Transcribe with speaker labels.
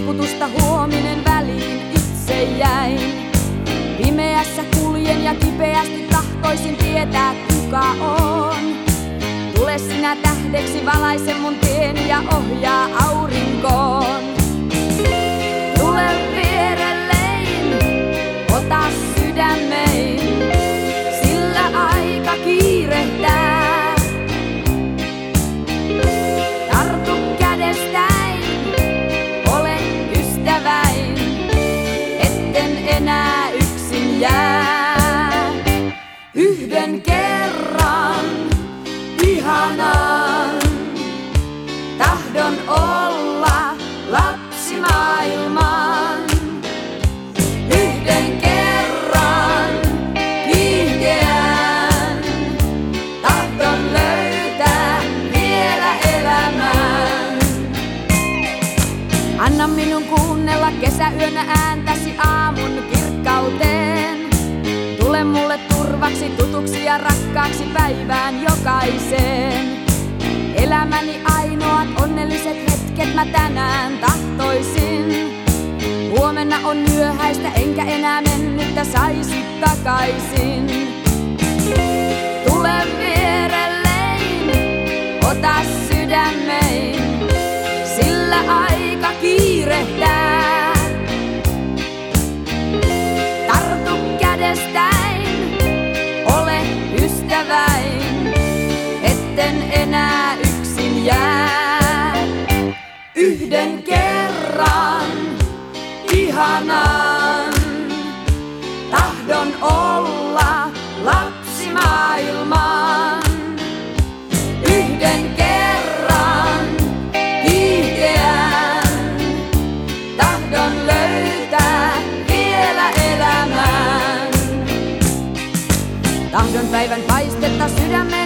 Speaker 1: liputusta huominen väliin itse jäin. Pimeässä kuljen ja kipeästi tahtoisin tietää kuka on. Tule sinä tähdeksi, valaise mun tieni ja ohjaa aurinkoon. Tule vierellein, ota sydämein, sillä aika kiirehtää. Tartu kädestäin, ole ystäväin, etten enää yksin jää. Yhden kerran ihanan tahdon olla lapsi maailman. Yhden kerran kiihkeän tahdon löytää vielä elämän. Anna minun kuunnella kesäyönä ääntäsi aamun kirkkauteen. Tule mulle turvaksi, tutuksi ja rakkaaksi päivään jokaiseen. Elämäni ainoat onnelliset hetket mä tänään tahtoisin. Huomenna on myöhäistä, enkä enää mennyttä saisi takaisin. Tule vierellein, ota sydämein, sillä aika kiirehtää. Tartu kädestäin, ole ystäväin, etten enää yksin jää. Yhden kerran ihanan tahdon olla lapsi maailman. Yhden kerran kiihkeän tahdon löytää vielä elämän. Tahdon päivän paistetta sydämeen.